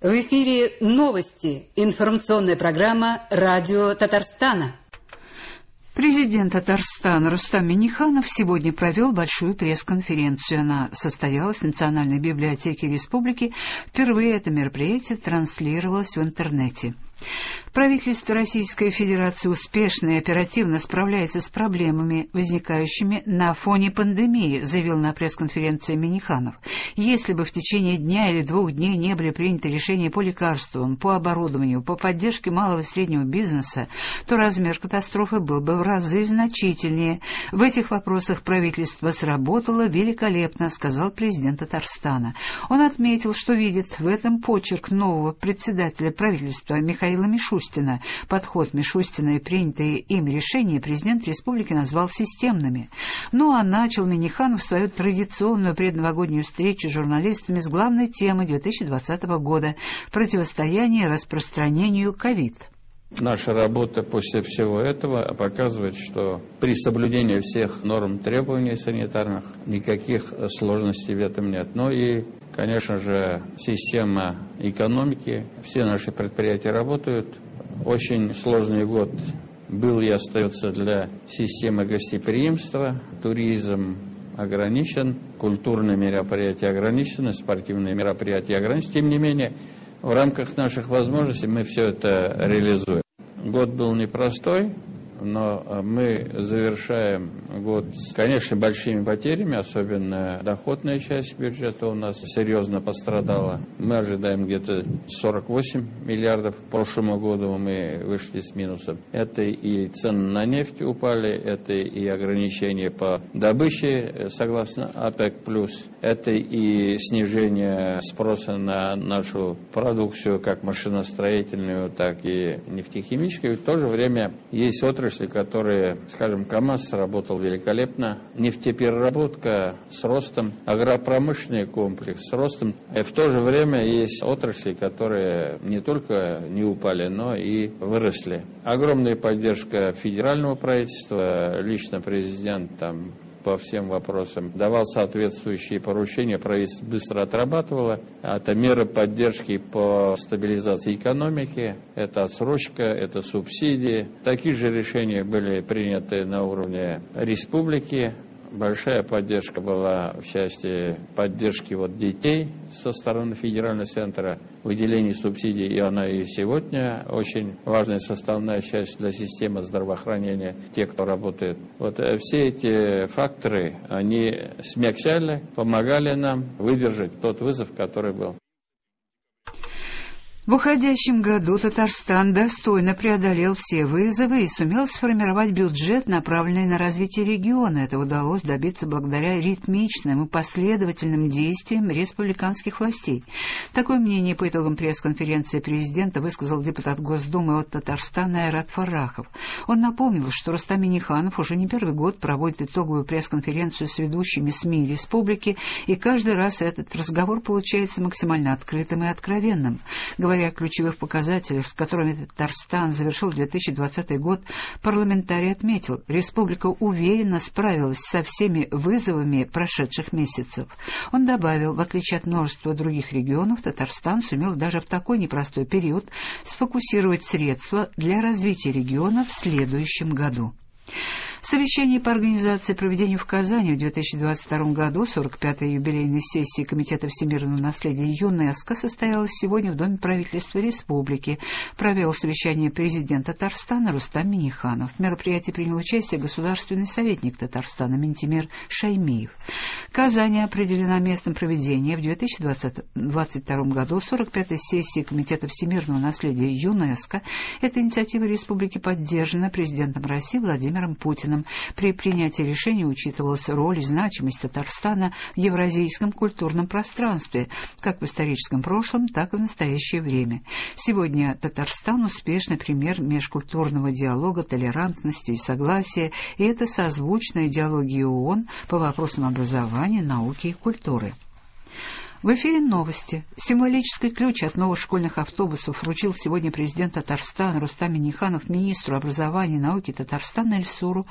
В эфире новости. Информационная программа «Радио Татарстана». Президент Татарстана Рустам Минниханов сегодня провел большую пресс-конференцию. Она состоялась в Национальной библиотеке республики. Впервые это мероприятие транслировалось в интернете. Правительство Российской Федерации успешно и оперативно справляется с проблемами, возникающими на фоне пандемии, заявил на пресс-конференции Минниханов. Если бы в течение дня или 2 дней не были приняты решения по лекарствам, по оборудованию, по поддержке малого и среднего бизнеса, то размер катастрофы был бы в разы значительнее. В этих вопросах правительство сработало великолепно, сказал президент Татарстана. Он отметил, что видит в этом почерк нового председателя правительства Михаила Мишустина. Подход Мишустина и принятые им решения президент республики назвал системными. Ну а начал Минниханов свою традиционную предновогоднюю встречу с журналистами с главной темой 2020 года – противостояние распространению ковид. Наша работа после всего этого показывает, что при соблюдении всех норм требований санитарных никаких сложностей в этом нет. Ну и, конечно же, система экономики, все наши предприятия работают. Очень сложный год был и остается для системы гостеприимства. Туризм ограничен, культурные мероприятия ограничены, спортивные мероприятия ограничены. Тем не менее, в рамках наших возможностей мы все это реализуем. Год был непростой, но мы завершаем год с, конечно, большими потерями, особенно доходная часть бюджета у нас серьезно пострадала. Мы ожидаем где-то 48 миллиардов. К прошлому году мы вышли с минусом. Это и цены на нефть упали, это и ограничения по добыче, согласно ОПЕК+. Это и снижение спроса на нашу продукцию, как машиностроительную, так и нефтехимическую. В то же время есть отрасли, которые, скажем, КАМАЗ сработал великолепно, нефтепереработка с ростом, агропромышленный комплекс с ростом. И в то же время есть отрасли, которые не только не упали, но и выросли. Огромная поддержка федерального правительства, лично президент там по всем вопросам давал соответствующие поручения, правительство быстро отрабатывало. Это меры поддержки по стабилизации экономики, это отсрочка, это субсидии. Такие же решения были приняты на уровне республики. Большая поддержка была в части поддержки детей со стороны федерального центра, выделения субсидий, и она и сегодня очень важная составная часть для системы здравоохранения, те, кто работает. Все эти факторы, они смягчали, помогали нам выдержать тот вызов, который был. В уходящем году Татарстан достойно преодолел все вызовы и сумел сформировать бюджет, направленный на развитие региона. Это удалось добиться благодаря ритмичным и последовательным действиям республиканских властей. Такое мнение по итогам пресс-конференции президента высказал депутат Госдумы от Татарстана Айрат Фарахов. Он напомнил, что Рустам Минниханов уже не первый год проводит итоговую пресс-конференцию с ведущими СМИ республики, и каждый раз этот разговор получается максимально открытым и откровенным. Говоря о ключевых показателях, с которыми Татарстан завершил 2020 год, парламентарий отметил, республика уверенно справилась со всеми вызовами прошедших месяцев. Он добавил, в отличие от множества других регионов, Татарстан сумел даже в такой непростой период сфокусировать средства для развития региона в следующем году. Совещание по организации и проведению в Казани в 2022 году 45-й юбилейной сессии Комитета всемирного наследия ЮНЕСКО состоялось сегодня в Доме правительства республики. Провел совещание президент Татарстана Рустам Минниханов. В мероприятии принял участие государственный советник Татарстана Ментимир Шаймиев. Казань определена местом проведения в 2022 году 45-й сессии Комитета всемирного наследия ЮНЕСКО. Эта инициатива республики поддержана президентом России Владимиром Путиным. При принятии решения учитывалась роль и значимость Татарстана в евразийском культурном пространстве, как в историческом прошлом, так и в настоящее время. Сегодня Татарстан – успешный пример межкультурного диалога, толерантности и согласия, и это созвучно идеологии ООН по вопросам образования, науки и культуры. В эфире новости. Символический ключ от новых школьных автобусов вручил сегодня президент Татарстана Рустам Минниханов министру образования и науки Татарстана Эльсуру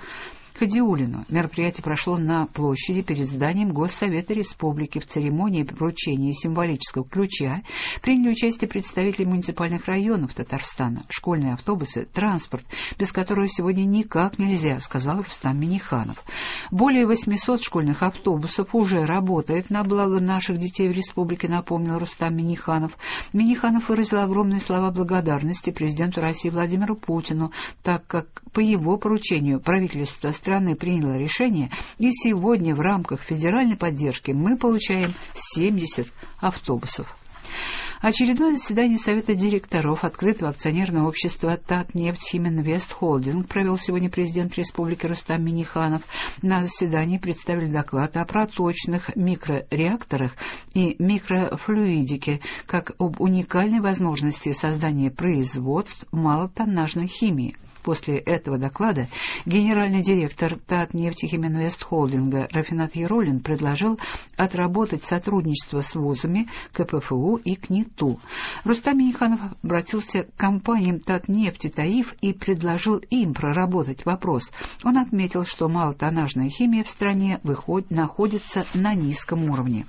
Хадиуллину. Мероприятие прошло на площади перед зданием Госсовета Республики. В церемонии вручения символического ключа приняли участие представители муниципальных районов Татарстана. Школьные автобусы — транспорт, без которого сегодня никак нельзя, сказал Рустам Минниханов. Более 800 школьных автобусов уже работает на благо наших детей в республике, напомнил Рустам Минниханов. Минниханов выразил огромные слова благодарности президенту России Владимиру Путину, так как по его поручению правительство страны приняло решение, и сегодня в рамках федеральной поддержки мы получаем 70 автобусов. Очередное заседание Совета директоров открытого акционерного общества «Татнефть-Химинвест Холдинг» провел сегодня президент Республики Рустам Минниханов. На заседании представили доклад о проточных микрореакторах и микрофлюидике как об уникальной возможности создания производств малотоннажной химии. После этого доклада генеральный директор Татнефть-Химинвест Холдинга Рафинат Яруллин предложил отработать сотрудничество с вузами, КПФУ и КНИТУ. Рустам Минниханов обратился к компаниям Татнефть и Таиф и предложил им проработать вопрос. Он отметил, что малотоннажная химия в стране находится на низком уровне.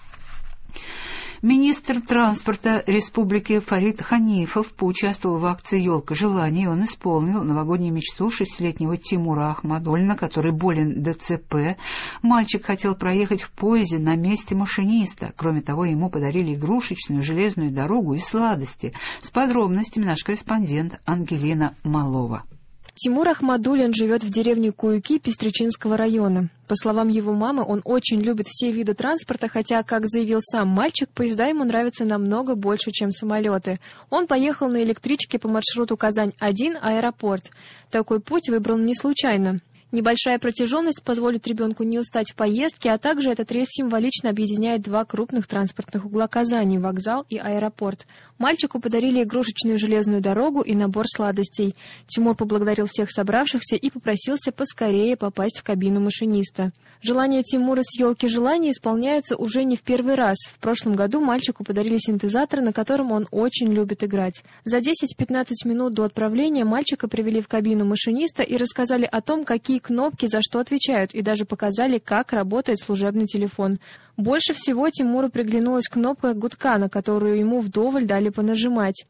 Министр транспорта республики Фарид Ханифов поучаствовал в акции «Елка желаний». Он исполнил новогоднюю мечту 6-летнего Тимура Ахмадуллина, который болен ДЦП. Мальчик хотел проехать в поезде на месте машиниста. Кроме того, ему подарили игрушечную железную дорогу и сладости. С подробностями наш корреспондент Ангелина Малова. Тимур Ахмадуллин живет в деревне Куюки Пестричинского района. По словам его мамы, он очень любит все виды транспорта, хотя, как заявил сам мальчик, поезда ему нравятся намного больше, чем самолеты. Он поехал на электричке по маршруту Казань-1 аэропорт. Такой путь выбрал не случайно. Небольшая протяженность позволит ребенку не устать в поездке, а также этот рейс символично объединяет два крупных транспортных угла Казани – вокзал и аэропорт. Мальчику подарили игрушечную железную дорогу и набор сладостей. Тимур поблагодарил всех собравшихся и попросился поскорее попасть в кабину машиниста. Желания Тимура с «Елки желаний» исполняются уже не в первый раз. В прошлом году мальчику подарили синтезатор, на котором он очень любит играть. За 10-15 минут до отправления мальчика привели в кабину машиниста и рассказали о том, какие кнопки за что отвечают, и даже показали, как работает служебный телефон. Больше всего Тимуру приглянулась кнопка гудка, на которую ему вдоволь дали понажимать.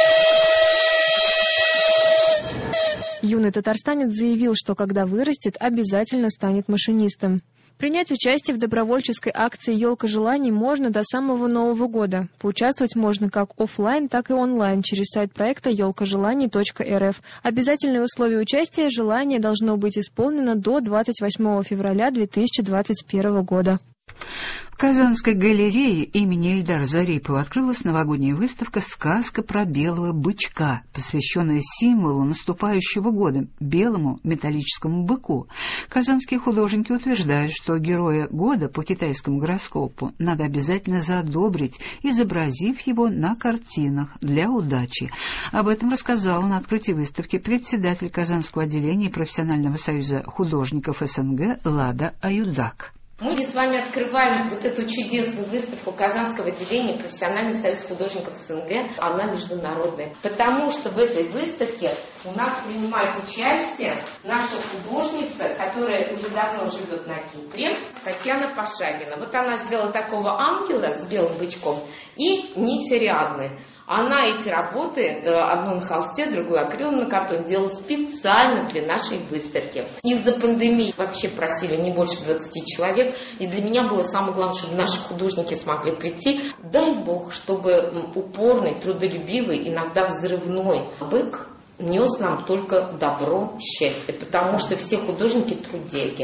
Юный татарстанец заявил, что когда вырастет, обязательно станет машинистом. Принять участие в добровольческой акции «Елка желаний» можно до самого Нового года. Поучаствовать можно как офлайн, так и онлайн через сайт проекта елкажеланий.рф. Обязательные условия участия — желание должно быть исполнено до 28 февраля 2021 года. В Казанской галерее имени Эльдара Зарипова открылась новогодняя выставка «Сказка про белого бычка», посвященная символу наступающего года — белому металлическому быку. Казанские художники утверждают, что героя года по китайскому гороскопу надо обязательно задобрить, изобразив его на картинах для удачи. Об этом рассказала на открытии выставки председатель Казанского отделения профессионального союза художников СНГ Лада Аюдак. Мы с вами открываем вот эту чудесную выставку Казанского отделения профессионального союза художников СНГ. Она международная, потому что в этой выставке у нас принимает участие наша художница, которая уже давно живет на Кипре, Татьяна Пашагина. Вот она сделала такого ангела с белым бычком и нить Ариадны. Она эти работы, одну на холсте, другую акрилом на картоне, делала специально для нашей выставки. Из-за пандемии вообще просили не больше 20 человек, и для меня было самое главное, чтобы наши художники смогли прийти. Дай Бог, чтобы упорный, трудолюбивый, иногда взрывной бык нес нам только добро, счастье, потому что все художники трудяги.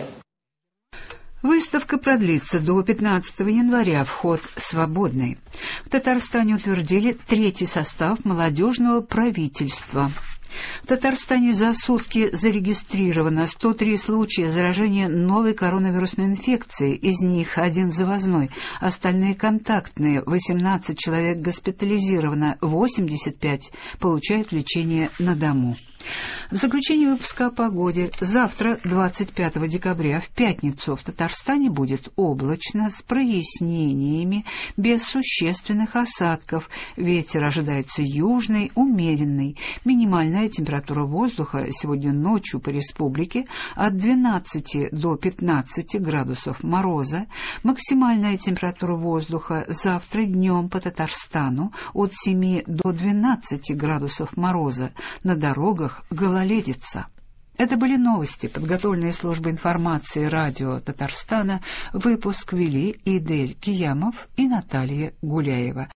Выставка продлится до 15 января, вход свободный. В Татарстане утвердили 3-й состав молодежного правительства. В Татарстане за сутки зарегистрировано 103 случая заражения новой коронавирусной инфекцией, из них 1 завозной, остальные контактные, 18 человек госпитализировано, 85 получают лечение на дому. В заключение выпуска о погоде. Завтра, 25 декабря, в пятницу в Татарстане будет облачно, с прояснениями, без существенных осадков. Ветер ожидается южный, умеренный. Минимальная температура воздуха сегодня ночью по республике от 12 до 15 градусов мороза. Максимальная температура воздуха завтра днем по Татарстану от 7 до 12 градусов мороза. На дорогах гололедица. Это были новости, подготовленные службой информации радио Татарстана. Выпуск вели Идель Киямов и Наталья Гуляева.